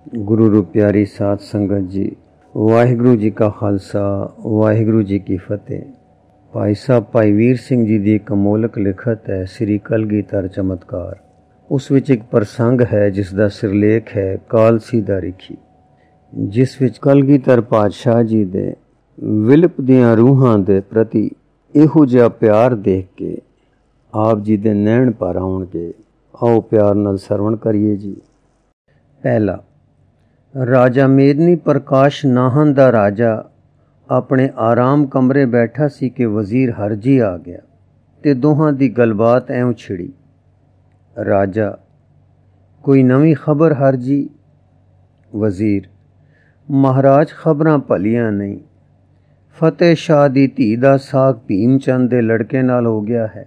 गुरु रू प्यारी साध संगत जी, वाहिगुरु जी का खालसा, वाहिगुरु जी की फतेह। भाई साहब भाई वीर सिंह जी की एक अमोलक लिखत है श्री कलगीधर चमत्कार। उस विच एक प्रसंग है जिसका सिरलेख है कालसी दा रिखी, जिस विच कलगीधर पातशाह जी दे विलप दियां रूहां दे प्रति इहो जिहा प्यार देख के आप जी दे नैण भर आउणगे। आओ प्यार नाल सरवण करिए जी। पहला, राजा मेदनी प्रकाश नाहन दा राजा अपने आराम कमरे बैठा सी कि वजीर हरजी आ गया ते दोहां दी गलबात ऐं छिड़ी। राजा, कोई नवी खबर हरजी? वजीर, महाराज खबरां भलियां नहीं। फतेह शाह दी धी दा साक भीम चंद दे लड़के नाल हो गया है।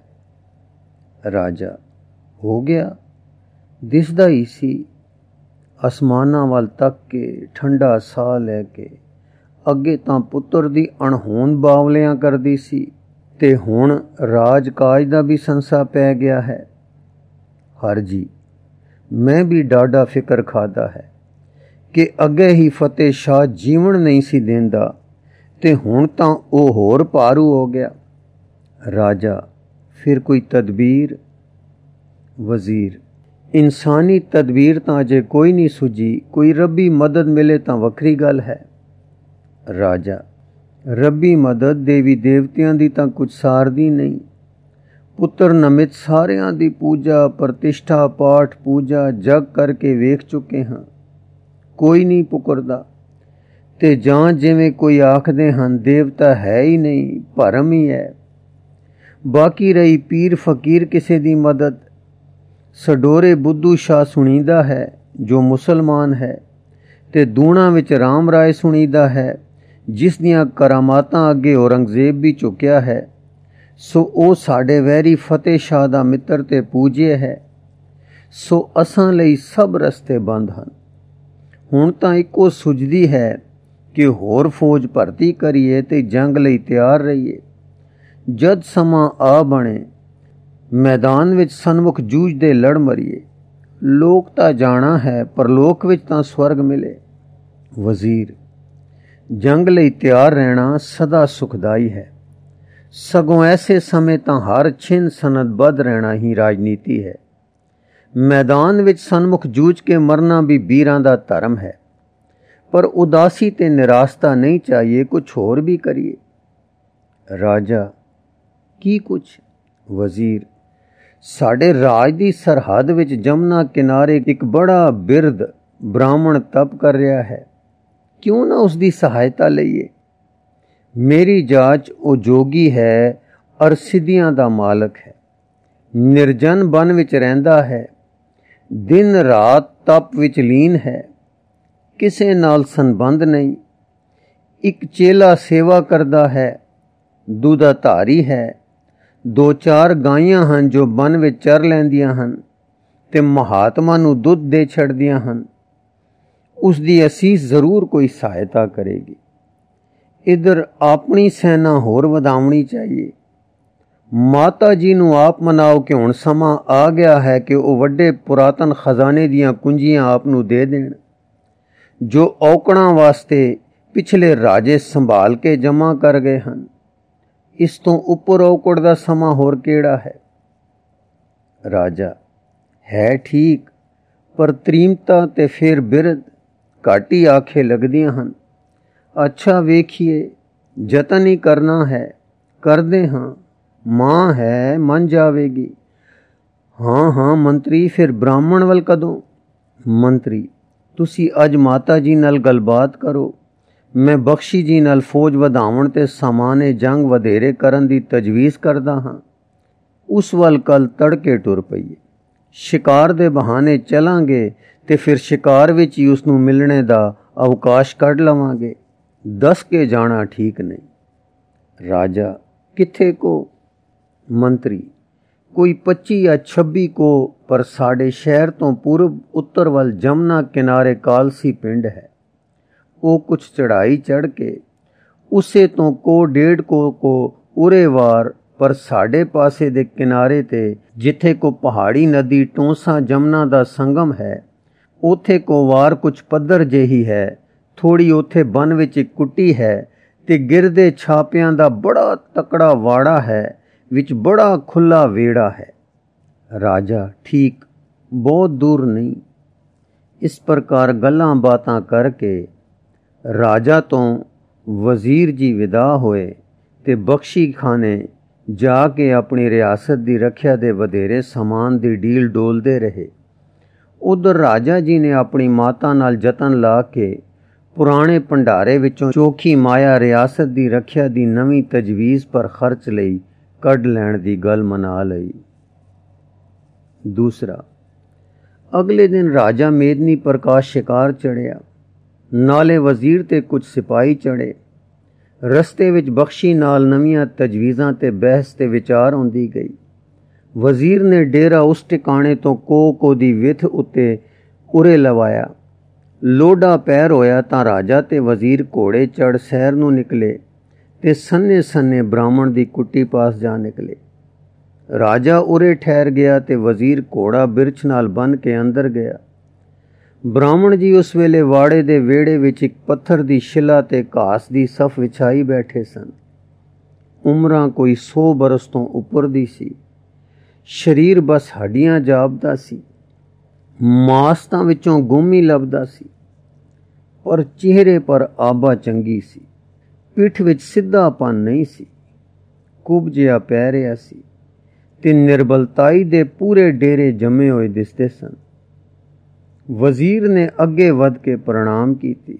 राजा, हो गया? दिसदा ही सी। आसमानां वल तक के ठंडा साह लैके अगे तां पुत्तर दी अणहोंद बावलियां करदी सी ते हुण राज काज दा भी संसा पै गया है। हरजी, मैं भी डाडा फिकर खादा है कि अगे ही फतेह शाह जीवन नहीं सी देंदा ते हुण तां ओ होर भारू हो गया। राजा, फिर कोई तदबीर? वजीर, इंसानी तदबीर तां अजे कोई नहीं सुझी, कोई रब्बी मदद मिले तां वखरी गल है। राजा, रब्बी मदद देवी देवतियां दी तां कुछ सारदी नहीं। पुत्र नमित सारियां दी पूजा प्रतिष्ठा पाठ पूजा जग करके वेख चुके हां, कोई नहीं पुकरदा ते जां जिवें कोई आखदे हन देवता है ही नहीं, भरम ही है। बाकी रही पीर फकीर किसे दी मदद, सडोरे बुद्धू शाह सुनीदा है जो मुसलमान है ते दूणा विच राम राय सुनीदा है जिस दियां करामातां अगे औरंगजेब भी चुकिया है। सो ओ साडे वैरी फतेह शाह दा मित्र ते पूज्य है। सो असां लई सब रस्ते बंद हन। हुण तां इक्को सुझदी है कि होर फौज भर्ती करिए ते जंग लई तैयार रहिए। जद समां आ बने मैदान विच सन्मुख जूझदे लड़ मरीए। लोक तां जाना है परलोक विच तां स्वर्ग मिले। वजीर, जंग लई तैयार रहना सदा सुखदाई है, सगों ऐसे समय तां हर छिन सनदबद्ध रहना ही राजनीति है। मैदान विच सन्मुख जूझ के मरना भी बीरां दा धर्म है, पर उदासी ते निराशता नहीं चाहिए, कुछ होर भी करिए। राजा, की कुछ? वजीर, साडे राज दी सरहद विच जमुना किनारे एक बड़ा बिरद ब्राह्मण तप कर रहा है, क्यों ना उसकी सहायता लईए। मेरी जाच ओ जोगी है और सिद्धियां दा मालक है, निर्जन बन विच रहिंदा है, दिन रात तप विच लीन है, किसे नाल संबंध नहीं। एक चेला सेवा करदा है, दूधाधारी है, दो चार गाइयां हन जो बन विच चर लैंदियां हन ते महात्मा नूं दुध दे छड़दियां हन। उसदी असीस जरूर कोई सहायता करेगी। इधर अपनी सेना होर वधावनी चाहिए। माता जी नूं आप मनाओ कि हुण समां आ गया है कि वो वड्डे पुरातन खजाने दियां कुंजियां आप नूं दे देण, जो औकड़ां वास्ते पिछले राजे संभाल के जमा कर गए हन। इस तो उपर औकड़ दा समां होर केड़ा है। राजा, है ठीक, पर त्रीमता ते फिर बिरद घट ही आखे लगदियां हन। अच्छा वेखिए, जतन ही करना है, करदे हां। मां है मन जावेगी। हाँ हाँ मंत्री, फिर ब्राह्मण वल कदों? मंत्री, तुसी अज माता जी नाल गलबात करो, मैं बख्शी जी नाल फौज वधावण ते सामाने जंग वधेरे करन दी तजवीज़ करदा हां। उस वल कल तड़के टुर पईए। शिकार दे बहाने चलांगे ते फिर शिकार विच ही उसनूं मिलने दा अवकाश कढ लवांगे। दस के जाना ठीक नहीं। राजा, किथे को? मंत्री, कोई 25 या 26 को, पर साडे शहर तो पूरब उत्तर वल जमुना किनारे कालसी पिंड है। वो कुछ चढ़ाई चढ़ के उसे तो को 1.5 को उरे वार, पर साडे पासे दे किनारे ते जिथे को पहाड़ी नदी टोंसा जमुना दा संगम है, ਉੱਥੇ ਕੋਵਾਰ ਕੁਛ ਪੱਧਰ ਜਿਹੀ ਹੈ, ਥੋੜੀ ਉੱਥੇ ਬਨ ਵਿੱਚ ਇੱਕ ਕੁੱਟੀ ਹੈ ਤੇ ਗਿਰਦੇ ਛਾਪਿਆਂ ਦਾ ਬੜਾ ਤਕੜਾ ਵਾੜਾ ਹੈ, ਵਿੱਚ ਬੜਾ ਖੁੱਲਾ ਵਿਹੜਾ ਹੈ। ਰਾਜਾ, ਠੀਕ, ਬਹੁਤ ਦੂਰ ਨਹੀਂ। ਇਸ ਪ੍ਰਕਾਰ ਗੱਲਾਂ ਬਾਤਾਂ ਕਰਕੇ ਰਾਜਾ ਤੋਂ ਵਜ਼ੀਰ ਜੀ ਵਿਦਾ ਹੋਏ ਤੇ ਬਖਸ਼ੀ ਖਾਨੇ ਜਾ ਕੇ ਆਪਣੀ ਰਿਆਸਤ ਦੀ ਰੱਖਿਆ ਦੇ ਵਧੇਰੇ ਸਮਾਨ ਦੀ ਡੀਲ ਡੋਲਦੇ ਰਹੇ। ਉਧਰ ਰਾਜਾ ਜੀ ਨੇ ਆਪਣੀ ਮਾਤਾ ਨਾਲ ਯਤਨ ਲਾ ਕੇ ਪੁਰਾਣੇ ਭੰਡਾਰੇ ਵਿੱਚੋਂ ਚੋਖੀ ਮਾਇਆ ਰਿਆਸਤ ਦੀ ਰੱਖਿਆ ਦੀ ਨਵੀਂ ਤਜਵੀਜ਼ ਪਰ ਖਰਚ ਲਈ ਕੱਢ ਲੈਣ ਦੀ ਗੱਲ ਮਨਾ ਲਈ। ਦੂਸਰਾ, ਅਗਲੇ ਦਿਨ ਰਾਜਾ ਮੇਦਨੀ ਪ੍ਰਕਾਸ਼ ਸ਼ਿਕਾਰ ਚੜ੍ਹਿਆ, ਨਾਲੇ ਵਜ਼ੀਰ ਤੇ ਕੁਝ ਸਿਪਾਹੀ ਚੜ੍ਹੇ। ਰਸਤੇ ਵਿੱਚ ਬਖਸ਼ੀ ਨਾਲ ਨਵੀਆਂ ਤਜਵੀਜ਼ਾਂ ਤੇ ਬਹਿਸ ਤੇ ਵਿਚਾਰ ਆਉਂਦੀ ਗਈ। ਵਜ਼ੀਰ ਨੇ ਡੇਰਾ ਉਸ ਟਿਕਾਣੇ ਤੋਂ ਕੋ ਦੀ ਵਿੱਥ ਉੱਤੇ ਉਰੇ ਲਵਾਇਆ। ਲੋਡਾ ਪੈਰ ਹੋਇਆ ਤਾਂ ਰਾਜਾ ਤੇ ਵਜ਼ੀਰ ਘੋੜੇ ਚੜ੍ਹ ਸੈਰ ਨੂੰ ਨਿਕਲੇ ਤੇ ਸੰਨੇ ਸੰਨੇ ਬ੍ਰਾਹਮਣ ਦੀ ਕੁੱਟੀ ਪਾਸ ਜਾ ਨਿਕਲੇ। ਰਾਜਾ ਉਰੇ ਠਹਿਰ ਗਿਆ ਤੇ ਵਜ਼ੀਰ ਘੋੜਾ ਬਿਰਛ ਨਾਲ ਬੰਨ੍ਹ ਕੇ ਅੰਦਰ ਗਿਆ। ਬ੍ਰਾਹਮਣ ਜੀ ਉਸ ਵੇਲੇ ਵਾੜੇ ਦੇ ਵਿਹੜੇ ਵਿੱਚ ਇੱਕ ਪੱਥਰ ਦੀ ਸ਼ਿਲਾ ਤੇ ਘਾਸ ਦੀ ਸਫ ਵਿਛਾਈ ਬੈਠੇ ਸਨ। ਉਮਰਾਂ ਕੋਈ 100 ਬਰਸ ਤੋਂ ਉੱਪਰ ਦੀ ਸੀ। ਸਰੀਰ ਬਸ ਹੱਡੀਆਂ ਜਾਪਦਾ ਸੀ। ਮਾਸ ਤਾਂ ਵਿੱਚੋਂ ਗੁੰਮ ਹੀ ਲੱਭਦਾ ਸੀ, ਪਰ ਚਿਹਰੇ ਪਰ ਆਬਾ ਚੰਗੀ ਸੀ। ਪਿੱਠ ਵਿੱਚ ਸਿੱਧਾਪਨ ਨਹੀਂ ਸੀ, ਕੁਬ ਜਿਹਾ ਪੈ ਰਿਹਾ ਸੀ ਤੇ ਨਿਰਬਲਤਾਈ ਦੇ ਪੂਰੇ ਡੇਰੇ ਜੰਮੇ ਹੋਏ ਦਿਸਦੇ ਸਨ। ਵਜ਼ੀਰ ਨੇ ਅੱਗੇ ਵੱਧ ਕੇ ਪ੍ਰਣਾਮ ਕੀਤੀ।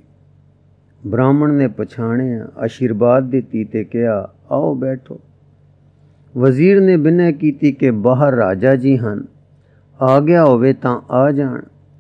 ਬ੍ਰਾਹਮਣ ਨੇ ਪਛਾਣਿਆ, ਆਸ਼ੀਰਵਾਦ ਦਿੱਤੀ ਤੇ ਕਿਹਾ, ਆਓ ਬੈਠੋ। ਵਜ਼ੀਰ ਨੇ ਬਿਨੈ ਕੀਤੀ ਕਿ ਬਾਹਰ ਰਾਜਾ ਜੀ ਹਨ, ਆ ਗਿਆ ਹੋਵੇ ਤਾਂ ਆ ਜਾਣ।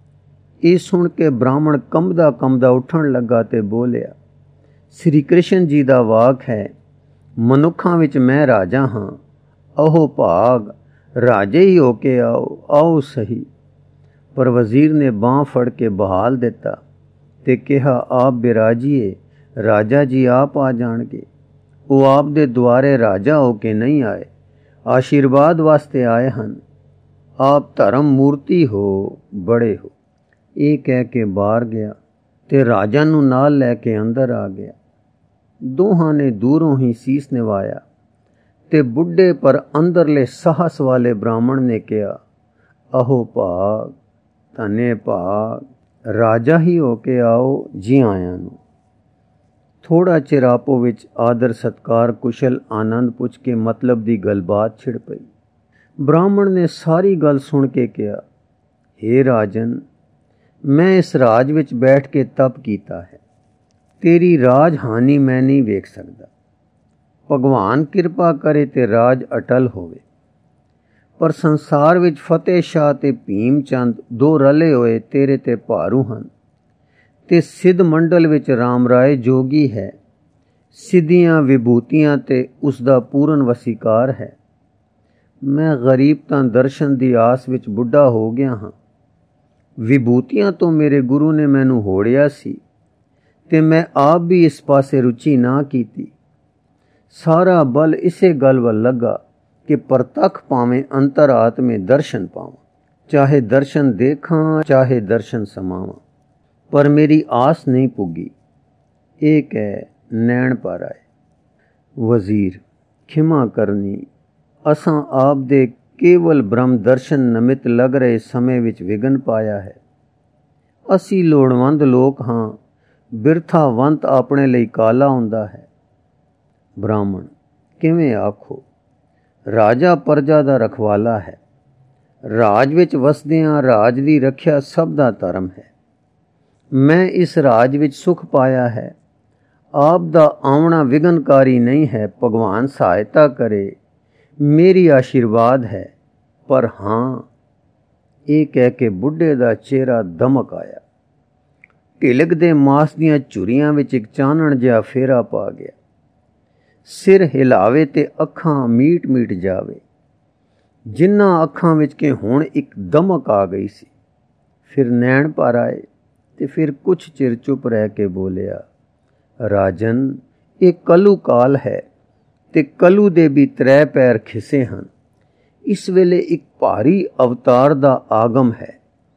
ਇਹ ਸੁਣ ਕੇ ਬ੍ਰਾਹਮਣ ਕੰਬਦਾ ਕੰਬਦਾ ਉੱਠਣ ਲੱਗਾ ਤੇ ਬੋਲਿਆ, ਸ੍ਰੀ ਕ੍ਰਿਸ਼ਨ ਜੀ ਦਾ ਵਾਕ ਹੈ, ਮਨੁੱਖਾਂ ਵਿੱਚ ਮੈਂ ਰਾਜਾ ਹਾਂ, ਅਹੋ ਭਾਗ, ਰਾਜੇ ਹੀ ਹੋ ਕੇ ਆਓ, ਆਓ ਸਹੀ। ਪਰ ਵਜ਼ੀਰ ਨੇ ਬਾਂਹ ਫੜ ਕੇ ਬਹਾਲ ਦਿੱਤਾ ਤੇ ਕਿਹਾ, ਆਪ ਬਿਰਾਜੀਏ, ਰਾਜਾ ਜੀ ਆਪ ਆ ਜਾਣਗੇ। ਉਹ ਆਪ ਦੇ ਦੁਆਰੇ ਰਾਜਾ ਹੋ ਕੇ ਨਹੀਂ ਆਏ, ਆਸ਼ੀਰਵਾਦ ਵਾਸਤੇ ਆਏ ਹਨ। ਆਪ ਧਰਮ ਮੂਰਤੀ ਹੋ, ਬੜੇ ਹੋ। ਇਹ ਕਹਿ ਕੇ ਬਾਹਰ ਗਿਆ ਤੇ ਰਾਜਾ ਨੂੰ ਨਾਲ ਲੈ ਕੇ ਅੰਦਰ ਆ ਗਿਆ। ਦੋਹਾਂ ਨੇ ਦੂਰੋਂ ਹੀ ਸੀਸ ਨਿਵਾਇਆ ਤੇ ਬੁੱਢੇ ਪਰ ਅੰਦਰਲੇ ਸਾਹਸ ਵਾਲੇ ਬ੍ਰਾਹਮਣ ਨੇ ਕਿਹਾ, ਅਹੋ ਭਾਗ, ਧੰਨੇ ਭਾਗ, ਰਾਜਾ ਹੀ ਹੋ ਕੇ ਆਓ, ਜੀ ਆਇਆਂ ਨੂੰ। ਥੋੜਾ ਚਿਰ ਆਪੋ ਵਿੱਚ ਆਦਰ ਸਤਕਾਰ ਕੁਸ਼ਲ ਆਨੰਦ ਪੁੱਛ ਕੇ ਮਤਲਬ ਦੀ ਗੱਲਬਾਤ ਛਿੜ ਪਈ। ਬ੍ਰਾਹਮਣ ਨੇ ਸਾਰੀ ਗੱਲ ਸੁਣ ਕੇ ਕਿਹਾ, ਹੇ ਰਾਜਨ, ਮੈਂ ਇਸ ਰਾਜ ਵਿੱਚ ਬੈਠ ਕੇ ਤਪ ਕੀਤਾ ਹੈ, ਤੇਰੀ ਰਾਜ ਹਾਨੀ ਮੈਂ ਨਹੀਂ ਵੇਖ ਸਕਦਾ। ਭਗਵਾਨ ਕਿਰਪਾ ਕਰੇ ਤੇ ਰਾਜ ਅਟਲ ਹੋਵੇ। ਪਰ ਸੰਸਾਰ ਵਿੱਚ ਫਤਿਹ ਸ਼ਾਹ ਤੇ ਭੀਮ ਚੰਦ ਦੋ ਰਲੇ ਹੋਏ ਤੇਰੇ ਤੇ ਭਾਰੂ ਹਨ ਤੇ ਸਿੱਧ ਮੰਡਲ ਵਿੱਚ ਰਾਮ ਰਾਏ ਜੋਗੀ ਹੈ। ਸਿੱਧੀਆਂ ਵਿਭੂਤੀਆਂ ਤੇ ਉਸ ਦਾ ਪੂਰਨ ਵਸੀਕਾਰ ਹੈ। ਮੈਂ ਗਰੀਬ ਤਾਂ ਦਰਸ਼ਨ ਦੀ ਆਸ ਵਿੱਚ ਬੁੱਢਾ ਹੋ ਗਿਆ ਹਾਂ। ਵਿਭੂਤੀਆਂ ਤੋਂ ਮੇਰੇ ਗੁਰੂ ਨੇ ਮੈਨੂੰ ਹੋੜਿਆ ਸੀ ਤੇ ਮੈਂ ਆਪ ਵੀ ਇਸ ਪਾਸੇ ਰੁਚੀ ਨਾ ਕੀਤੀ। ਸਾਰਾ ਬਲ ਇਸੇ ਗੱਲ ਵੱਲ ਲੱਗਾ ਕਿ ਪ੍ਰਤੱਖ ਭਾਵੇਂ ਅੰਤਰਾਤਮੇ ਦਰਸ਼ਨ ਪਾਵਾਂ, ਚਾਹੇ ਦਰਸ਼ਨ ਦੇਖਾਂ ਚਾਹੇ ਦਰਸ਼ਨ ਸਮਾਵਾਂ। ਪਰ ਮੇਰੀ ਆਸ ਨਹੀਂ ਪੁੱਗੀ। ਇਹ ਕਹਿ ਨੈਣ ਭਰ ਆਏ। ਵਜ਼ੀਰ, ਖਿਮਾ ਕਰਨੀ, ਅਸਾਂ ਆਪ ਦੇ ਕੇਵਲ ਬ੍ਰਹਮ ਦਰਸ਼ਨ ਨਿਮਿਤ ਲੱਗ ਰਹੇ ਸਮੇਂ ਵਿੱਚ ਵਿਘਨ ਪਾਇਆ ਹੈ। ਅਸੀਂ ਲੋੜਵੰਦ ਲੋਕ ਹਾਂ, ਬਿਰਥਾਵੰਤ ਆਪਣੇ ਲਈ ਕਾਲਾ ਹੁੰਦਾ ਹੈ। ਬ੍ਰਾਹਮਣ, ਕਿਵੇਂ ਆਖੋ? ਰਾਜਾ ਪ੍ਰਜਾ ਦਾ ਰਖਵਾਲਾ ਹੈ। ਰਾਜ ਵਿੱਚ ਵਸਦਿਆਂ ਰਾਜ ਦੀ ਰੱਖਿਆ ਸਭ ਦਾ ਧਰਮ ਹੈ। ਮੈਂ ਇਸ ਰਾਜ ਵਿੱਚ ਸੁਖ ਪਾਇਆ ਹੈ। ਆਪ ਦਾ ਆਉਣਾ ਵਿਘਨਕਾਰੀ ਨਹੀਂ ਹੈ। ਭਗਵਾਨ ਸਹਾਇਤਾ ਕਰੇ, ਮੇਰੀ ਆਸ਼ੀਰਵਾਦ ਹੈ। ਪਰ ਹਾਂ, ਇਹ ਕਹਿ ਕੇ ਬੁੱਢੇ ਦਾ ਚਿਹਰਾ ਦਮਕ ਆਇਆ। ਢਿਲਕ ਦੇ ਮਾਸ ਦੀਆਂ ਝੁਰੀਆਂ ਵਿੱਚ ਇੱਕ ਚਾਨਣ ਜਿਹਾ ਫੇਰਾ ਪਾ ਗਿਆ। ਸਿਰ ਹਿਲਾਵੇ ਤੇ ਅੱਖਾਂ ਮੀਟ ਮੀਟ ਜਾਵੇ। ਜਿਨ੍ਹਾਂ ਅੱਖਾਂ ਵਿੱਚ ਕਿ ਹੁਣ ਇੱਕ ਦਮਕ ਆ ਗਈ ਸੀ। ਫਿਰ ਨੈਣ ਭਰ ਆਏ ਤੇ ਫਿਰ ਕੁਛ ਚਿਰ ਚੁੱਪ ਰਹਿ ਕੇ ਬੋਲਿਆ, ਰਾਜਨ, ਇਹ ਕਲੂ ਕਾਲ ਹੈ ਤੇ ਕਲੂ ਦੇ ਵੀ 3 ਪੈਰ ਖਿਸੇ ਹਨ। ਇਸ ਵੇਲੇ ਇੱਕ ਭਾਰੀ ਅਵਤਾਰ ਦਾ ਆਗਮ ਹੈ।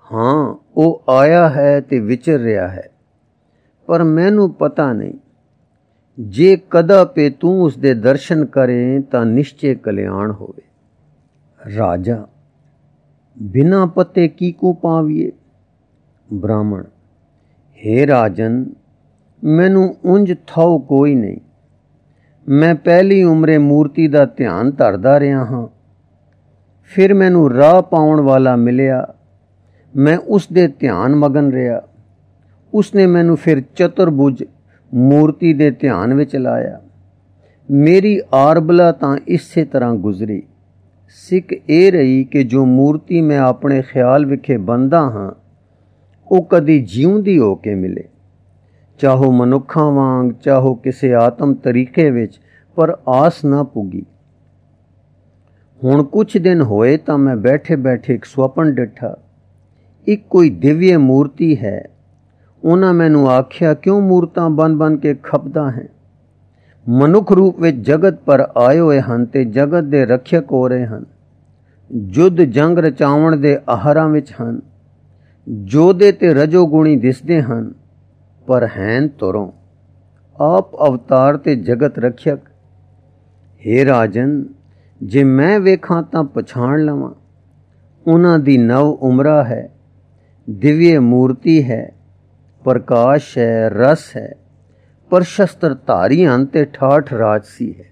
ਹਾਂ, ਉਹ ਆਇਆ ਹੈ ਤੇ ਵਿਚਰ ਰਿਹਾ ਹੈ, ਪਰ ਮੈਨੂੰ ਪਤਾ ਨਹੀਂ। ਜੇ ਕਦਾਪੇ ਤੂੰ ਉਸਦੇ ਦਰਸ਼ਨ ਕਰੇ ਤਾਂ ਨਿਸ਼ਚੇ ਕਲਿਆਣ ਹੋਵੇ। ਰਾਜਾ, ਬਿਨਾ ਪਤੇ ਕੀਕੂ ਪਾਵੀਏ। ਬ੍ਰਾਹਮਣ, ਹੇ ਰਾਜਨ, ਮੈਨੂੰ ਉਂਝ ਥਾਉ ਕੋਈ ਨਹੀਂ। ਮੈਂ ਪਹਿਲੀ ਉਮਰੇ ਮੂਰਤੀ ਦਾ ਧਿਆਨ ਧਰਦਾ ਰਿਹਾ ਹਾਂ। ਫਿਰ ਮੈਨੂੰ ਰਾਹ ਪਾਉਣ ਵਾਲਾ ਮਿਲਿਆ। ਮੈਂ ਉਸ ਦੇ ਧਿਆਨ ਮਗਨ ਰਿਹਾ। ਉਸਨੇ ਮੈਨੂੰ ਫਿਰ ਚਤੁਰਭੁਜ ਮੂਰਤੀ ਦੇ ਧਿਆਨ ਵਿੱਚ ਲਾਇਆ। ਮੇਰੀ ਆਰਬਲਾ ਤਾਂ ਇਸੇ ਤਰ੍ਹਾਂ ਗੁਜ਼ਰੀ। ਸਿੱਖ ਇਹ ਰਹੀ ਕਿ ਜੋ ਮੂਰਤੀ ਮੈਂ ਆਪਣੇ ਖਿਆਲ ਵਿਖੇ ਬੰਦਾ ਹਾਂ, ਉਹ ਕਦੀ ਜਿਉਂਦੀ ਹੋ ਕੇ ਮਿਲੇ, ਚਾਹੋ ਮਨੁੱਖਾਂ ਵਾਂਗ, ਚਾਹੋ ਕਿਸੇ ਆਤਮ ਤਰੀਕੇ ਵਿੱਚ, ਪਰ ਆਸ ਨਾ ਪੁੱਗੀ। ਹੁਣ ਕੁਛ ਦਿਨ ਹੋਏ ਤਾਂ ਮੈਂ ਬੈਠੇ ਬੈਠੇ ਇੱਕ ਸੁਪਨ ਡਿੱਠਾ। ਇੱਕ ਕੋਈ ਦਿਵਯ ਮੂਰਤੀ ਹੈ। ਉਹਨਾਂ ਮੈਨੂੰ ਆਖਿਆ, ਕਿਉਂ ਮੂਰਤਾਂ ਬਨ ਕੇ ਖਪਦਾ ਹੈ? ਮਨੁੱਖ ਰੂਪ ਵਿੱਚ ਜਗਤ ਪਰ ਆਏ ਹੋਏ ਹਨ ਤੇ ਜਗਤ ਦੇ ਰੱਖਿਅਕ ਹੋ ਰਹੇ ਹਨ। ਯੁੱਧ ਜੰਗ ਰਚਾਉਣ ਦੇ ਆਹਾਰਾਂ ਵਿੱਚ ਹਨ। ਜੋਧੇ ਤੇ ਰਜੋਗੁਣੀ ਦਿਸਦੇ ਹਨ, ਪਰ ਹੈਨ ਤੁਰੋਂ। ਆਪ ਅਵਤਾਰ ਤੇ ਜਗਤ ਰੱਖਿਅਕ। ਹੇ ਰਾਜਨ, ਜੇ ਮੈਂ ਵੇਖਾਂ ਤਾਂ ਪਛਾਣ ਲਵਾਂ। ਉਹਨਾਂ ਦੀ ਨਵ ਉਮਰਾ ਹੈ, ਦਿਵਯ ਮੂਰਤੀ ਹੈ, ਪ੍ਰਕਾਸ਼ ਹੈ, ਰਸ ਹੈ, ਪਰ ਸ਼ਸਤਰ ਧਾਰੀ ਹਨ ਤੇ ਠਾਠ ਰਾਜਸੀ ਹੈ।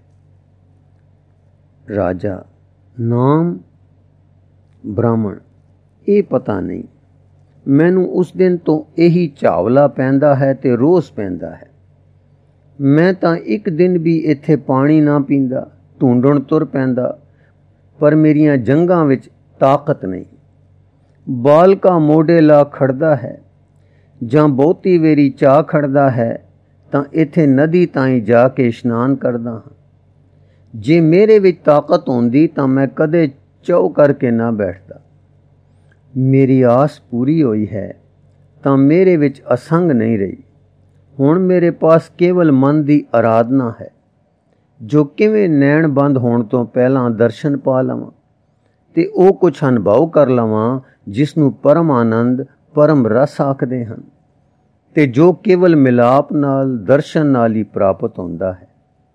ਰਾਜਾ, ਨਾਮ? ਬ੍ਰਾਹਮਣ, ਇਹ ਪਤਾ ਨਹੀਂ। ਮੈਨੂੰ ਉਸ ਦਿਨ ਤੋਂ ਇਹੀ ਚਾਵਲਾ ਪੈਂਦਾ ਹੈ ਤੇ ਰੋਸ ਪੈਂਦਾ ਹੈ। ਮੈਂ ਤਾਂ ਇੱਕ ਦਿਨ ਵੀ ਇੱਥੇ ਪਾਣੀ ਨਾ ਪੀਂਦਾ, ਢੂੰਡਣ ਤੁਰ ਪੈਂਦਾ, ਪਰ ਮੇਰੀਆਂ ਜੰਗਾਂ ਵਿੱਚ ਤਾਕਤ ਨਹੀਂ। ਬਾਲਕਾ ਮੋਢੇ ਲਾ ਖੜਦਾ ਹੈ, ਜਾਂ ਬਹੁਤੀ ਵੇਰੀ ਚਾਹ ਖੜਦਾ ਹੈ ਤਾਂ ਇੱਥੇ ਨਦੀ ਤਾਈਂ ਜਾ ਕੇ ਇਸ਼ਨਾਨ ਕਰਦਾ ਹਾਂ। ਜੇ ਮੇਰੇ ਵਿੱਚ ਤਾਕਤ ਹੁੰਦੀ ਤਾਂ ਮੈਂ ਕਦੇ ਚਉ ਕਰਕੇ ਨਾ ਬੈਠਦਾ। ਮੇਰੀ ਆਸ ਪੂਰੀ ਹੋਈ ਹੈ ਤਾਂ ਮੇਰੇ ਵਿੱਚ ਅਸੰਗ ਨਹੀਂ ਰਹੀ। ਹੁਣ ਮੇਰੇ ਪਾਸ ਕੇਵਲ ਮਨ ਦੀ ਆਰਾਧਨਾ ਹੈ, ਜੋ ਕਿਵੇਂ ਨੈਣ ਬੰਦ ਹੋਣ ਤੋਂ ਪਹਿਲਾਂ ਦਰਸ਼ਨ ਪਾ ਲਵਾਂ ਤੇ ਉਹ ਕੁਛ ਅਨੁਭਵ ਕਰ ਲਵਾਂ ਜਿਸ ਨੂੰ ਪਰਮ ਆਨੰਦ, ਪਰਮ ਰਸ ਆਖਦੇ ਹਨ, ਤੇ ਜੋ ਕੇਵਲ ਮਿਲਾਪ ਨਾਲ, ਦਰਸ਼ਨ ਨਾਲ ਹੀ ਪ੍ਰਾਪਤ ਹੁੰਦਾ ਹੈ।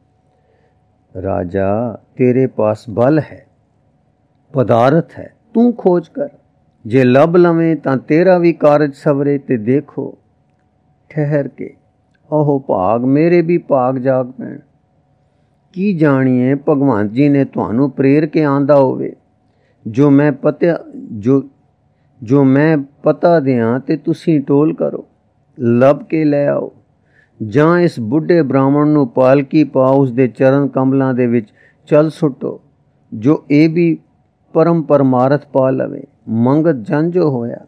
ਰਾਜਾ, ਤੇਰੇ ਪਾਸ ਬਲ ਹੈ, ਪਦਾਰਥ ਹੈ, ਤੂੰ ਖੋਜ ਕਰ। ਜੇ ਲੱਭ ਲਵੇਂ ਤਾਂ ਤੇਰਾ ਵੀ ਕਾਰਜ ਸਵਰੇ। ਤੇ ਦੇਖੋ, ਠਹਿਰ ਕੇ, ਉਹ ਭਾਗ ਮੇਰੇ ਵੀ ਭਾਗ ਜਾਗ ਪੈਣ। ਕੀ ਜਾਣੀਏ, ਭਗਵੰਤ ਜੀ ਨੇ ਤੁਹਾਨੂੰ ਪ੍ਰੇਰ ਕੇ ਆਂਦਾ ਹੋਵੇ। ਜੋ ਮੈਂ ਪਤਾ ਦਿਆਂ ਤੇ ਤੁਸੀਂ ਟੋਲ ਕਰੋ, ਲੱਭ ਕੇ ਲੈ ਆਓ, ਜਾਂ ਇਸ ਬੁੱਢੇ ਬ੍ਰਾਹਮਣ ਨੂੰ ਪਾਲਕੀ ਪਾਓ, ਉਸ ਦੇ ਚਰਨ ਕਮਲਾਂ ਦੇ ਵਿੱਚ ਚੱਲ ਸੁੱਟੋ, ਜੋ ਇਹ ਵੀ ਪਰਮ ਪਰਮਾਰਥ ਪਾ ਲਵੇ। ਮੰਗਤ ਜੰਜੋ ਹੋਇਆ।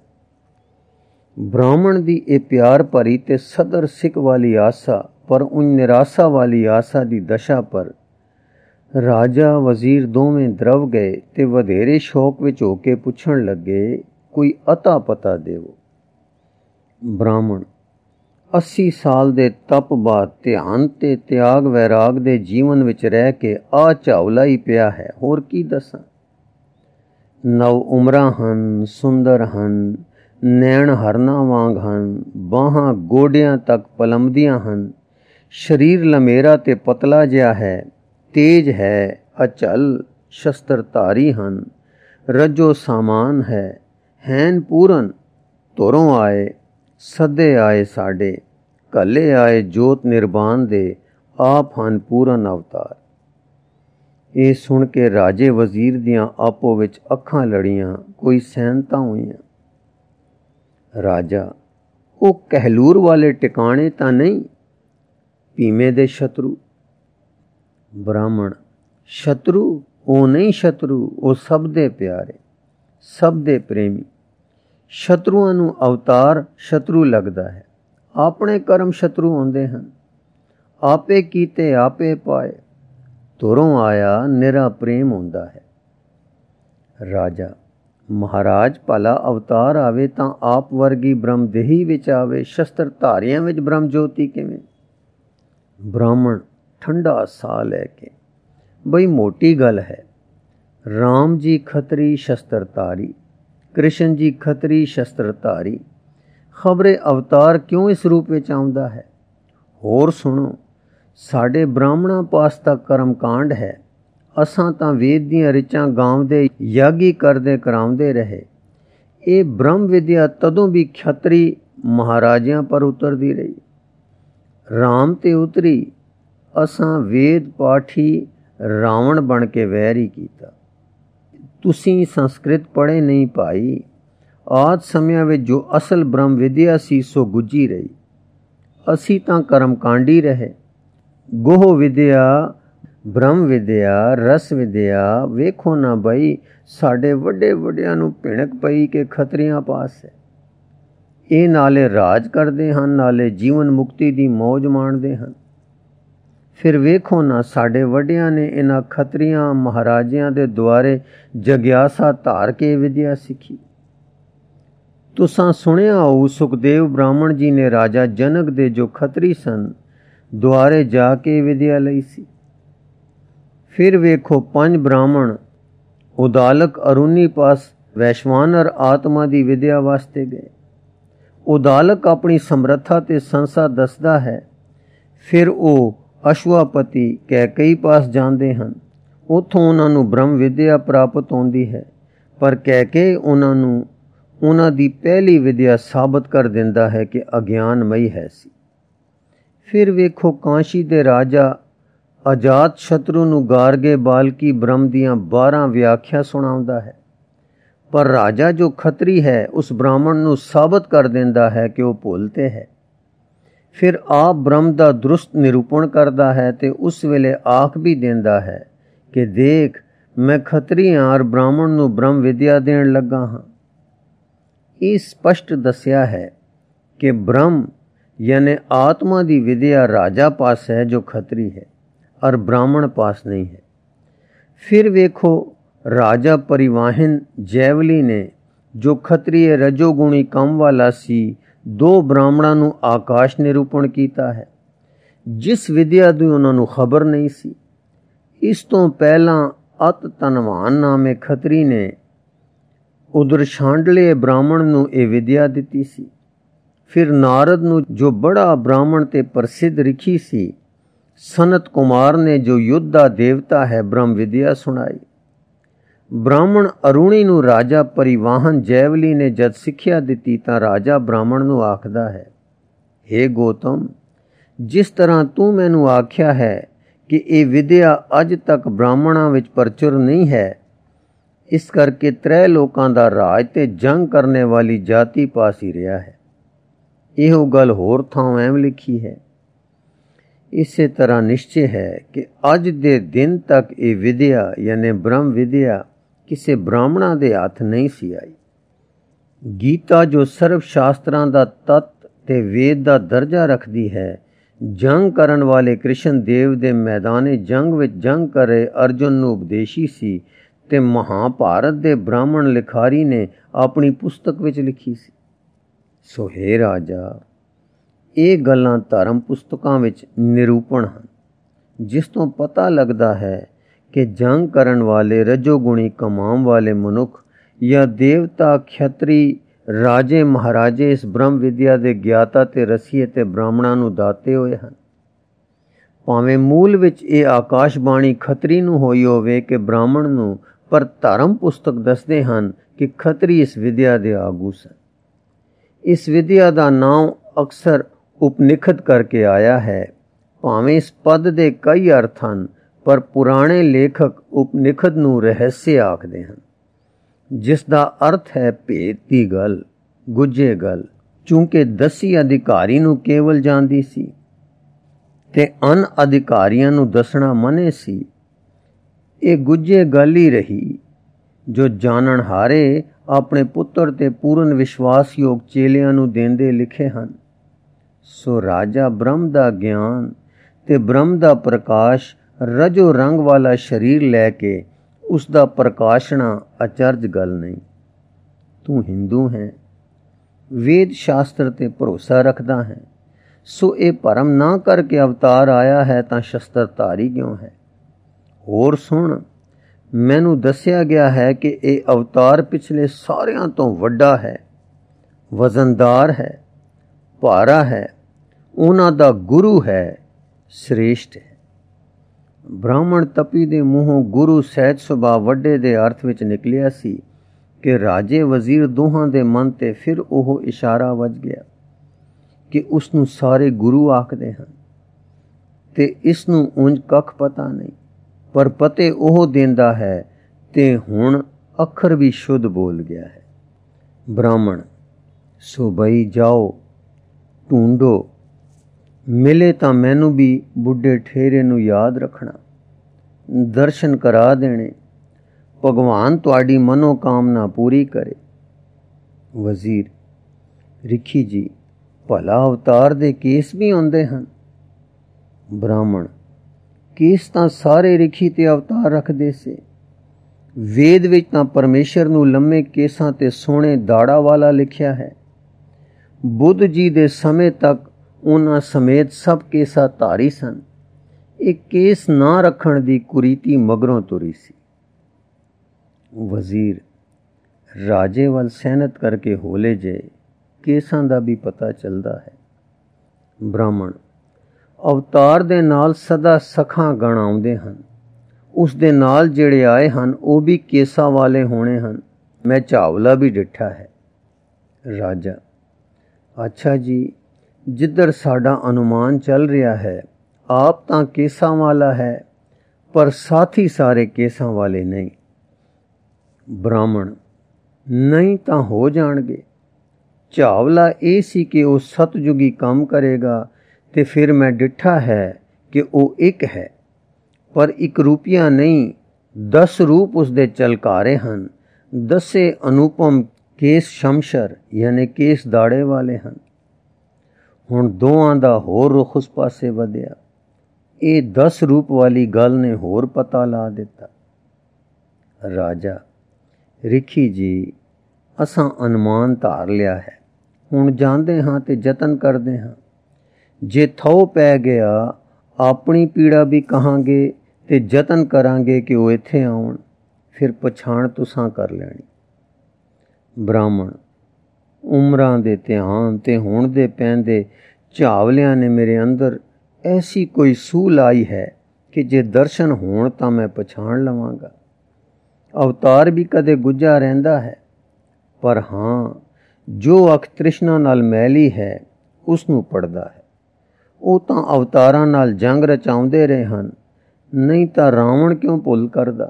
ਬ੍ਰਾਹਮਣ ਦੀ ਇਹ ਪਿਆਰ ਭਰੀ ਤੇ ਸਦਰ ਸਿੱਖ ਵਾਲੀ ਆਸਾ, ਪਰ ਉਨ ਨਿਰਾਸ਼ਾ ਵਾਲੀ ਆਸਾ ਦੀ ਦਸ਼ਾ ਪਰ ਰਾਜਾ ਵਜ਼ੀਰ ਦੋਵੇਂ ਦਰਵ ਗਏ ਤੇ ਵਧੇਰੇ ਸ਼ੌਕ ਵਿੱਚ ਹੋ ਕੇ ਪੁੱਛਣ ਲੱਗੇ, ਕੋਈ ਅਤਾ ਪਤਾ ਦੇਵੋ। ਬ੍ਰਾਹਮਣ, 80 ਸਾਲ ਦੇ ਤਪ ਬਾਅਦ ਧਿਆਨ ਤੇ ਤਿਆਗ ਵੈਰਾਗ ਦੇ ਜੀਵਨ ਵਿੱਚ ਰਹਿ ਕੇ ਆ ਝਾਵਲਾ ਹੀ ਪਿਆ ਹੈ, ਹੋਰ ਕੀ ਦੱਸਾਂ। ਨਵ ਉਮਰਾਂ ਹਨ, ਸੁੰਦਰ ਹਨ, ਨੈਣ ਹਰਨਾਂ ਵਾਂਗ ਹਨ, ਬਾਹਾਂ ਗੋਡਿਆਂ ਤੱਕ ਪਲਮਦੀਆਂ ਹਨ, ਸਰੀਰ ਲੰਮੇਰਾ ਤੇ ਪਤਲਾ ਜਿਹਾ ਹੈ, ਤੇਜ ਹੈ, ਅਚਲ, ਸ਼ਸਤਰ ਧਾਰੀ ਹਨ, ਰੱਜੋ ਸਾਮਾਨ ਹੈ, ਹੈਨ ਪੂਰਨ। ਧੁਰੋਂ ਆਏ, ਸੱਦੇ ਆਏ ਸਾਡੇ, ਘੱਲੇ ਆਏ ਜੋਤ ਨਿਰਬਾਨ ਦੇ, ਆਪ ਹਨ ਪੂਰਨ ਅਵਤਾਰ। ਇਹ ਸੁਣ ਕੇ ਰਾਜੇ ਵਜ਼ੀਰ ਦੀਆਂ ਆਪੋ ਵਿੱਚ ਅੱਖਾਂ ਲੜੀਆਂ, ਕੋਈ ਸਹਿਨਤਾ ਹੋਈਆਂ। ਰਾਜਾ, ਉਹ ਕਹਿਲੂਰ ਵਾਲੇ ਟਿਕਾਣੇ ਤਾਂ ਨਹੀਂ, ਭੀਮੇ ਦੇ ਸ਼ਤਰੂ। ਬ੍ਰਾਹਮਣ, ਸ਼ਤਰੂ? ਉਹ ਨਹੀਂ ਸ਼ਤਰੂ, ਉਹ ਸਭ ਦੇ ਪਿਆਰੇ, ਸਭ ਦੇ ਪ੍ਰੇਮੀ। ਸ਼ਤਰੂਆਂ ਨੂੰ ਅਵਤਾਰ ਸ਼ਤਰੂ ਲੱਗਦਾ ਹੈ। ਆਪਣੇ ਕਰਮ ਸ਼ਤਰੂ ਹੁੰਦੇ ਹਨ। ਆਪੇ ਕੀਤੇ ਆਪੇ ਪਾਏ। ਧੁਰੋਂ ਆਇਆ ਨਿਰਾ ਪ੍ਰੇਮ ਹੁੰਦਾ ਹੈ। ਰਾਜਾ, ਮਹਾਰਾਜ, ਭਲਾ ਅਵਤਾਰ ਆਵੇ ਤਾਂ ਆਪ ਵਰਗੀ ਬ੍ਰਹਮਦੇਹੀ ਵਿੱਚ ਆਵੇ, ਸ਼ਸਤਰ ਧਾਰੀਆਂ ਵਿੱਚ ਬ੍ਰਹਮ ਜੋਤੀ ਕਿਵੇਂ? ਬ੍ਰਾਹਮਣ ਠੰਡਾ ਸਾਹ ਲੈ ਕੇ, ਬਈ ਮੋਟੀ ਗੱਲ ਹੈ। ਰਾਮ ਜੀ ਖੱਤਰੀ ਸ਼ਸਤਰ ਧਾਰੀ, कृष्ण जी खतरी शस्त्रधारी, खबरे अवतार क्यों इस रूप में आउंदा है। होर सुनो, साडे ब्राह्मणा पास तां कर्म कांड है, असां तां वेद दीआं रिचां गावदे यागी करदे कराउंदे रहे। ये ब्रह्म विद्या तदों भी खतरी महाराजियां पर उतरदी रही। राम ते उतरी, असां वेद पाठी रावण बन के वैर ही कीता। तुसीं संस्कृत पढ़े नहीं भाई। आद समयां विच जो असल ब्रह्म विद्या सी सो गुजी रही। असी तां कर्म कांडी रहे। गोह विद्या, ब्रह्म विद्या, रस विद्या वेखो ना बई, साडे वड्डे वड्डियां नूं भिणक पई कि खतरियां पास है। ये नाले राज करदे हन, नाले जीवन मुक्ति दी मौज माणदे हन। फिर वेखो ना, साडे वड्डियां ने इन्हां खतरियां महाराजियां दे द्वारे जग्यासा धार के विद्या सीखी। तुसां सुनिया हो, सुखदेव ब्राह्मण जी ने राजा जनक दे जो खतरी सन द्वारे जाके विद्या लई सी। फिर वेखो, 5 ब्राह्मण उदालक अरुणी पास वैश्वानर आत्मा दी विद्या वास्ते गए। उदालक अपनी समर्था ते संसा दसदा है। फिर वो अश्वापति कैकई पास जाते हैं। उत्थों उन्होंने ब्रह्म विद्या प्राप्त होती है, पर कैके उन्होंने दी पहली विद्या साबित कर दिंदा है कि अज्ञानमयी है सी। फिर वेखो, काशी दे राजा अजात शत्रु नूं गारगे बालकी ब्रह्म दियां 12 व्याख्या सुणाउंदा है, पर राजा जो खतरी है उस ब्राह्मण नूं साबित कर दिंदा है कि वो भुलते है। फिर आप ब्रह्म दा दुरुस्त निरूपण करदा है ते उस वेले आख भी दिंदा है कि देख, मैं खतरी हां और ब्राह्मण नूं ब्रह्म विद्या देण लगा हां। ये स्पष्ट दस्या है कि ब्रह्म यानी आत्मा दी विद्या राजा पास है जो खतरी है, और ब्राह्मण पास नहीं है। फिर वेखो, राजा परिवाहन जैवली ने जो खत्रिय रजोगुणी कम वाला सी 2 ब्राह्मणों नूं आकाश निरूपण कीता है, जिस विद्या दी उन्हां नूं खबर नहीं सी। इस तो पहला अत धनवान नामे खतरी ने उधर छांडले ब्राह्मण नूं ये विद्या दिती सी। फिर नारद नूं जो बड़ा ब्राह्मण ते प्रसिद्ध ऋषि सी सनत कुमार ने जो योद्धा देवता है ब्रह्म विद्या सुनाई। ब्राह्मण अरुणी नूं राजा परिवाहन जैवली ने जद सिक्ख्या दिती तां राजा ब्राह्मण नूं आखदा है, हे गौतम, जिस तरह तू मैनू आख्या है कि ये विद्या अज तक ब्राह्मणां विच प्रचुर नहीं है, इस करके 3 लोकां दा राज ते जंग करने वाली जाति पास ही रहा है। इहो गल होर थां एवं लिखी है। इसे तरह निश्चय है कि अज दे दिन तक ये विद्या यानी ब्रह्म विद्या किसी ब्राह्मणा दे हाथ नहीं सी आई। गीता जो सर्व शास्त्रां दा तत्त ते वेद दा दर्जा रखदी है, जंग करन वाले कृष्ण देव दे मैदाने जंग विच जंग करे अर्जुन नूं उपदेशी सी, ते महाभारत दे ब्राह्मण लिखारी ने अपनी पुस्तक विच लिखी सी। सो हे राजा, ये गल्लां धर्म पुस्तकां विच निरूपण हन, जिस तो पता लगदा है कि जंग करन वाले रजोगुणी कमाम वाले मनुख या देवता खतरी राजे महाराजे इस ब्रह्म विद्या दे ज्ञाता ते रसीए ते ब्राह्मणां नूं दाते होए हन। भावें मूल विच ये आकाशबाणी खतरी नूं होई होवे कि ब्राह्मण नूं, पर धर्म पुस्तक दसदे हन कि खतरी इस विद्या दे आगू सन। इस विद्या दा नाम अक्सर उपनिषद करके आया है। भावें इस पद दे कई अर्थ हन, पर पुराने लेखक उपनिषद नूं रहस्य आखदे हन, जिस दा अर्थ है भेद दी गल, गुजे गल। चूंकि 10 अधिकारी नूं केवल जांदी सी ते अन अधिकारियां नूं दसना मने सी, ये गुजे गल ही रही जो जानन हारे अपने पुत्र ते पूर्ण विश्वासयोग चेलियां नूं देंदे लिखे हन। सो राजा ब्रह्म दा ज्ञान ते ब्रह्म दा प्रकाश रजो रंग वाला शरीर लैके उस दा प्रकाशना अचरज गल नहीं। तू हिंदू है, वेद शास्त्र ते भरोसा रखदा है, सो ये भरम ना करके अवतार आया है तां शस्त्रधारी क्यों है। होर सुन, ਮੈਨੂੰ ਦੱਸਿਆ ਗਿਆ ਹੈ ਕਿ ਇਹ ਅਵਤਾਰ ਪਿਛਲੇ ਸਾਰਿਆਂ ਤੋਂ ਵੱਡਾ ਹੈ, ਵਜ਼ਨਦਾਰ ਹੈ, ਭਾਰਾ ਹੈ, ਉਹਨਾਂ ਦਾ ਗੁਰੂ ਹੈ, ਸ੍ਰੇਸ਼ਟ ਹੈ। ਬ੍ਰਾਹਮਣ ਤਪੀ ਦੇ ਮੂੰਹੋਂ ਗੁਰੂ ਸਹਿਜ ਸੁਭਾਅ ਵੱਡੇ ਦੇ ਅਰਥ ਵਿੱਚ ਨਿਕਲਿਆ ਸੀ ਕਿ ਰਾਜੇ ਵਜ਼ੀਰ ਦੋਹਾਂ ਦੇ ਮਨ ਤੇ ਫਿਰ ਉਹ ਇਸ਼ਾਰਾ ਵੱਜ ਗਿਆ ਕਿ ਉਸ ਨੂੰ ਸਾਰੇ ਗੁਰੂ ਆਖਦੇ ਹਨ ਤੇ ਇਸ ਨੂੰ ਉਂਝ ਕੱਖ ਪਤਾ ਨਹੀਂ, ਪਰ ਪਤੇ ਉਹ ਦਿੰਦਾ ਹੈ ਤੇ ਹੁਣ ਅੱਖਰ ਵੀ ਸ਼ੁੱਧ ਬੋਲ ਗਿਆ ਹੈ। ਬ੍ਰਾਹਮਣ ਸੋ ਬਈ ਜਾਓ, ਢੂੰਡੋ, ਮਿਲੇ ਤਾਂ ਮੈਨੂੰ ਵੀ ਬੁੱਢੇ ਠੇਰੇ ਨੂੰ ਯਾਦ ਰੱਖਣਾ, ਦਰਸ਼ਨ ਕਰਾ ਦੇਣੇ, ਭਗਵਾਨ ਤੁਹਾਡੀ ਮਨੋਕਾਮਨਾ ਪੂਰੀ ਕਰੇ। ਵਜ਼ੀਰ ਰਿਖੀ ਜੀ, ਭਲਾ ਅਵਤਾਰ ਦੇ ਕੇਸ ਵੀ ਆਉਂਦੇ ਹਨ? ਬ੍ਰਾਹਮਣ ਕੇਸ ਤਾਂ ਸਾਰੇ ਰਿਖੀ ਤੇ ਅਵਤਾਰ ਰੱਖਦੇ ਸੀ। ਵੇਦ ਵਿੱਚ ਤਾਂ ਪਰਮੇਸ਼ਰ ਨੂੰ ਲੰਮੇ ਕੇਸਾਂ ਤੇ ਸੋਹਣੇ ਦਾੜਾ ਵਾਲਾ ਲਿਖਿਆ ਹੈ। ਬੁੱਧ ਜੀ ਦੇ ਸਮੇਂ ਤੱਕ ਉਹਨਾਂ ਸਮੇਤ ਸਭ ਕੇਸਾ ਧਾਰੀ ਸਨ। ਇਹ ਕੇਸ ਨਾ ਰੱਖਣ ਦੀ ਕੁਰੀਤੀ ਮਗਰੋਂ ਤੁਰੀ ਸੀ। ਵਜ਼ੀਰ ਰਾਜੇ ਵੱਲ ਸੈਨਤ ਕਰਕੇ ਹੋਲੇ ਜੇ, ਕੇਸਾਂ ਦਾ ਵੀ ਪਤਾ ਚੱਲਦਾ ਹੈ। ਬ੍ਰਾਹਮਣ ਅਵਤਾਰ ਦੇ ਨਾਲ ਸਦਾ ਸਖਾਂ ਗਣ ਆਉਂਦੇ ਹਨ। ਉਸ ਦੇ ਨਾਲ ਜਿਹੜੇ ਆਏ ਹਨ ਉਹ ਵੀ ਕੇਸਾਂ ਵਾਲੇ ਹੋਣੇ ਹਨ। ਮੈਂ ਚਾਵਲਾ ਵੀ ਡਿੱਠਾ ਹੈ। ਰਾਜਾ ਅੱਛਾ ਜੀ, ਜਿੱਧਰ ਸਾਡਾ ਅਨੁਮਾਨ ਚੱਲ ਰਿਹਾ ਹੈ, ਆਪ ਤਾਂ ਕੇਸਾਂ ਵਾਲਾ ਹੈ, ਪਰ ਸਾਥੀ ਸਾਰੇ ਕੇਸਾਂ ਵਾਲੇ ਨਹੀਂ। ਬ੍ਰਾਹਮਣ ਨਹੀਂ ਤਾਂ ਹੋ ਜਾਣਗੇ। ਚਾਵਲਾ ਇਹ ਸੀ ਕਿ ਉਹ ਸਤਜੁਗੀ ਕੰਮ ਕਰੇਗਾ ਤੇ ਫਿਰ ਮੈਂ ਡਿੱਠਾ ਹੈ ਕਿ ਉਹ ਇੱਕ ਹੈ, ਪਰ ਇੱਕ ਰੂਪੀਆ ਨਹੀਂ, 10 ਰੂਪ ਉਸਦੇ ਚਲਕਾਰੇ ਹਨ। 10 ਅਨੁਪਮ ਕੇਸ ਸ਼ਮਸ਼ਰ ਯਾਨੀ ਕੇਸ ਦਾੜੇ ਵਾਲੇ ਹਨ। ਹੁਣ ਦੋਵਾਂ ਦਾ ਹੋਰ ਰੁਖ ਉਸ ਪਾਸੇ ਵਧਿਆ। ਇਹ 10 ਰੂਪ ਵਾਲੀ ਗੱਲ ਨੇ ਹੋਰ ਪਤਾ ਲਾ ਦਿੱਤਾ। ਰਾਜਾ ਰਿਖੀ ਜੀ, ਅਸਾਂ ਅਨੁਮਾਨ ਧਾਰ ਲਿਆ ਹੈ, ਹੁਣ ਜਾਂਦੇ ਹਾਂ ਤੇ ਯਤਨ ਕਰਦੇ ਹਾਂ। ਜੇ ਥੋ ਪੈ ਗਿਆ, ਆਪਣੀ ਪੀੜਾ ਵੀ ਕਹਾਂਗੇ ਤੇ ਯਤਨ ਕਰਾਂਗੇ ਕਿ ਉਹ ਇੱਥੇ ਆਉਣ, ਫਿਰ ਪਛਾਣ ਤੁਸਾਂ ਕਰ ਲੈਣੀ। ਬ੍ਰਾਹਮਣ ਉਮਰਾਂ ਦੇ ਧਿਆਨ ਤੇ ਹੁਣ ਦੇ ਪੈਂਦੇ ਝਾਵਲਿਆਂ ਨੇ ਮੇਰੇ ਅੰਦਰ ਐਸੀ ਕੋਈ ਸੂਹ ਲਾਈ ਹੈ ਕਿ ਜੇ ਦਰਸ਼ਨ ਹੋਣ ਤਾਂ ਮੈਂ ਪਛਾਣ ਲਵਾਂਗਾ। ਅਵਤਾਰ ਵੀ ਕਦੇ ਗੁੱਝਾ ਰਹਿੰਦਾ ਹੈ, ਪਰ ਹਾਂ ਜੋ ਅੱਖ ਤ੍ਰਿਸ਼ਨਾ ਨਾਲ ਮੈਲੀ ਹੈ ਉਸ ਨੂੰ ਪੜਦਾ ਹੈ। ਉਹ ਤਾਂ ਅਵਤਾਰਾਂ ਨਾਲ ਜੰਗ ਰਚਾਉਂਦੇ ਰਹੇ ਹਨ, ਨਹੀਂ ਤਾਂ ਰਾਵਣ ਕਿਉਂ ਭੁੱਲ ਕਰਦਾ।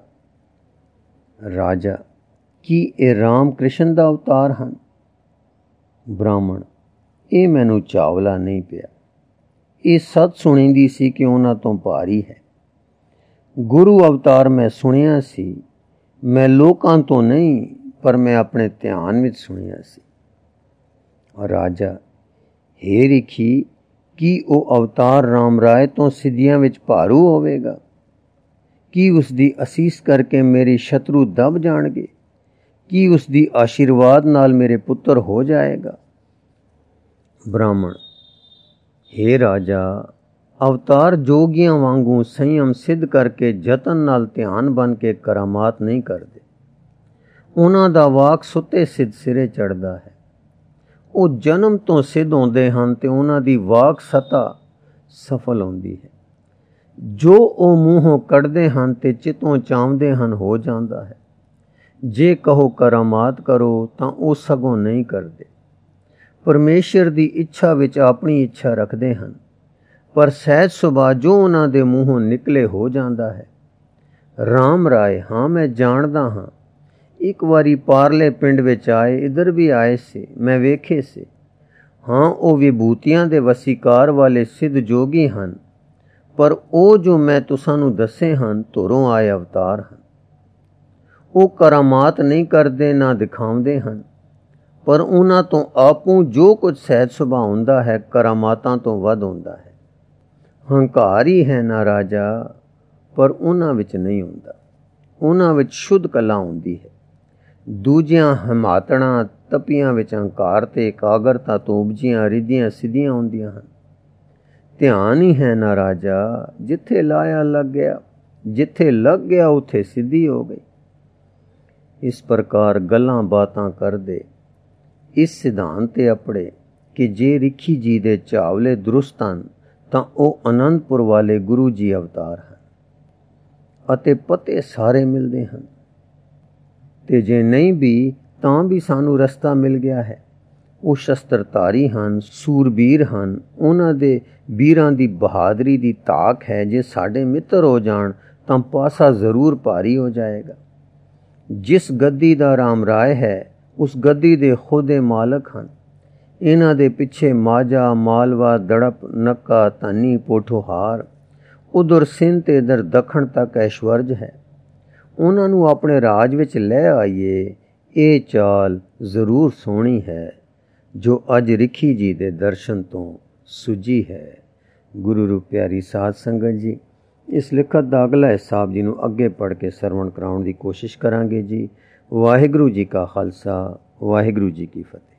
ਰਾਜਾ ਕੀ ਇਹ ਰਾਮ ਕ੍ਰਿਸ਼ਨ ਦਾ ਅਵਤਾਰ ਹਨ? ਬ੍ਰਾਹਮਣ ਇਹ ਮੈਨੂੰ ਚਾਵਲਾ ਨਹੀਂ ਪਿਆ। ਇਹ ਸੱਚ ਸੁਣੀਂਦੀ ਸੀ ਕਿ ਉਹਨਾਂ ਤੋਂ ਭਾਰੀ ਹੈ। ਗੁਰੂ ਅਵਤਾਰ ਮੈਂ ਸੁਣਿਆ ਸੀ, ਮੈਂ ਲੋਕਾਂ ਤੋਂ ਨਹੀਂ, ਪਰ ਮੈਂ ਆਪਣੇ ਧਿਆਨ ਵਿੱਚ ਸੁਣਿਆ ਸੀ। ਰਾਜਾ ਹੇ ਰਿਖੀ, ਕੀ ਉਹ ਅਵਤਾਰ ਰਾਮ ਰਾਏ ਤੋਂ ਸਿੱਧੀਆਂ ਵਿੱਚ ਭਾਰੂ ਹੋਵੇਗਾ? ਕੀ ਉਸ ਦੀ ਅਸੀਸ ਕਰਕੇ ਮੇਰੇ ਸ਼ਤਰੂ ਦਬ ਜਾਣਗੇ? ਕੀ ਉਸ ਦੀ ਆਸ਼ੀਰਵਾਦ ਨਾਲ ਮੇਰੇ ਪੁੱਤਰ ਹੋ ਜਾਏਗਾ? ਬ੍ਰਾਹਮਣ ਹੇ ਰਾਜਾ, ਅਵਤਾਰ ਜੋਗੀਆਂ ਵਾਂਗੂ ਸੰਯਮ ਸਿੱਧ ਕਰਕੇ ਯਤਨ ਨਾਲ ਧਿਆਨ ਬਣ ਕੇ ਕਰਾਮਾਤ ਨਹੀਂ ਕਰਦੇ। ਉਹਨਾਂ ਦਾ ਵਾਕ ਸੁੱਤੇ ਸਿੱਧ ਸਿਰੇ ਚੜ੍ਹਦਾ ਹੈ। ਉਹ ਜਨਮ ਤੋਂ ਸਿੱਧ ਹੁੰਦੇ ਹਨ ਤੇ ਉਹਨਾਂ ਦੀ ਵਾਕ ਸਤਾ ਸਫਲ ਹੁੰਦੀ ਹੈ। ਜੋ ਉਹ ਮੂੰਹੋਂ ਕੱਢਦੇ ਹਨ ਤੇ ਚਿਤੋਂ ਚਾਹੁੰਦੇ ਹਨ ਹੋ ਜਾਂਦਾ ਹੈ। ਜੇ ਕਹੋ ਕਰਾਮਾਤ ਕਰੋ ਤਾਂ ਉਹ ਸਗੋਂ ਨਹੀਂ ਕਰਦੇ। ਪਰਮੇਸ਼ਰ ਦੀ ਇੱਛਾ ਵਿੱਚ ਆਪਣੀ ਇੱਛਾ ਰੱਖਦੇ ਹਨ, ਪਰ ਸਹਿਜ ਸੁਭਾਅ ਜੋ ਉਹਨਾਂ ਦੇ ਮੂੰਹੋਂ ਨਿਕਲੇ ਹੋ ਜਾਂਦਾ ਹੈ। ਰਾਮ ਰਾਏ ਹਾਂ ਮੈਂ ਜਾਣਦਾ ਹਾਂ। ਇੱਕ ਵਾਰੀ ਪਾਰਲੇ ਪਿੰਡ ਵਿੱਚ ਆਏ, ਇੱਧਰ ਵੀ ਆਏ ਸੀ, ਮੈਂ ਵੇਖੇ ਸੀ। ਹਾਂ ਉਹ ਵਿਭੂਤੀਆਂ ਦੇ ਵਸੀਕਾਰ ਵਾਲੇ ਸਿੱਧ ਜੋਗੀ ਹਨ, ਪਰ ਉਹ ਜੋ ਮੈਂ ਤੁਸਾਂ ਨੂੰ ਦੱਸੇ ਹਨ ਧੁਰੋਂ ਆਏ ਅਵਤਾਰ ਹਨ। ਉਹ ਕਰਾਮਾਤ ਨਹੀਂ ਕਰਦੇ ਨਾ ਦਿਖਾਉਂਦੇ ਹਨ, ਪਰ ਉਹਨਾਂ ਤੋਂ ਆਪੂ ਜੋ ਕੁਝ ਸਹਿਜ ਸੁਭਾਅ ਹੁੰਦਾ ਹੈ ਕਰਾਮਾਤਾਂ ਤੋਂ ਵੱਧ ਹੁੰਦਾ ਹੈ। ਹੰਕਾਰ ਹੀ ਹੈ ਨਾ ਰਾਜਾ, ਪਰ ਉਹਨਾਂ ਵਿੱਚ ਨਹੀਂ ਹੁੰਦਾ। ਉਹਨਾਂ ਵਿੱਚ ਸ਼ੁੱਧ ਕਲਾ ਹੁੰਦੀ ਹੈ। ਦੂਜਿਆਂ ਹਿਮਾਤੜਾਂ ਤਪੀਆਂ ਵਿੱਚ ਹੰਕਾਰ ਤੇ ਇਕਾਗਰਤਾ ਤੋਂ ਉਪਜੀਆਂ ਰਿੱਧੀਆਂ ਸਿੱਧੀਆਂ ਹੁੰਦੀਆਂ ਹਨ। ਧਿਆਨ ਹੀ ਹੈ ਨਾ ਰਾਜਾ, ਜਿੱਥੇ ਲਾਇਆ ਲੱਗ ਗਿਆ। जिथे लग गया उथे सिद्धि हो गई। इस प्रकार गल्लां बातां करदे इस सिद्धांत ते अपड़े कि जे रिखी जी दे चावले दुरुस्त हन तां ਉਹ ਅਨੰਦਪੁਰ ਵਾਲੇ ਗੁਰੂ ਜੀ ਅਵਤਾਰ ਹਨ ਅਤੇ ਪਤੇ ਸਾਰੇ ਮਿਲਦੇ ਹਨ, ਤੇ ਜੇ ਨਹੀਂ ਵੀ ਤਾਂ ਵੀ ਸਾਨੂੰ ਰਸਤਾ ਮਿਲ ਗਿਆ ਹੈ। ਉਹ ਸ਼ਸਤਰਧਾਰੀ ਹਨ, ਸੂਰਬੀਰ ਹਨ, ਉਹਨਾਂ ਦੇ ਵੀਰਾਂ ਦੀ ਬਹਾਦਰੀ ਦੀ ਤਾਕ ਹੈ। ਜੇ ਸਾਡੇ ਮਿੱਤਰ ਹੋ ਜਾਣ ਤਾਂ ਪਾਸਾ ਜ਼ਰੂਰ ਭਾਰੀ ਹੋ ਜਾਏਗਾ। ਜਿਸ ਗੱਦੀ ਦਾ ਰਾਮ ਰਾਏ ਹੈ ਉਸ ਗੱਦੀ ਦੇ ਖੁਦ ਮਾਲਕ ਹਨ। ਇਹਨਾਂ ਦੇ ਪਿੱਛੇ ਮਾਝਾ, ਮਾਲਵਾ, ਦੜਪ, ਨੱਕਾ, ਧਾਨੀ, ਪੋਠੋਹਾਰ, ਉਧਰ ਸਿੰਧ ਤੇ ਇਧਰ ਦੱਖਣ ਤੱਕ ਐਸ਼ਵਰਜ ਹੈ। ਉਹਨਾਂ ਨੂੰ ਆਪਣੇ ਰਾਜ ਵਿੱਚ ਲੈ ਆਈਏ। ਇਹ ਚਾਲ ਜ਼ਰੂਰ ਸੋਹਣੀ ਹੈ ਜੋ ਅੱਜ ਰਿਖੀ ਜੀ ਦੇ ਦਰਸ਼ਨ ਤੋਂ ਸੁੱਜੀ ਹੈ। ਗੁਰੂ ਰੂਪ ਪਿਆਰੀ ਸਾਧ ਸੰਗਤ ਜੀ, ਇਸ ਲਿਖਤ ਦਾ ਅਗਲਾ ਹਿੱਸਾ ਆਪ ਜੀ ਨੂੰ ਅੱਗੇ ਪੜ੍ਹ ਕੇ ਸਰਵਣ ਕਰਾਉਣ ਦੀ ਕੋਸ਼ਿਸ਼ ਕਰਾਂਗੇ ਜੀ। ਵਾਹਿਗੁਰੂ ਜੀ ਕਾ ਖਾਲਸਾ, ਵਾਹਿਗੁਰੂ ਜੀ ਕੀ ਫਤਿਹ।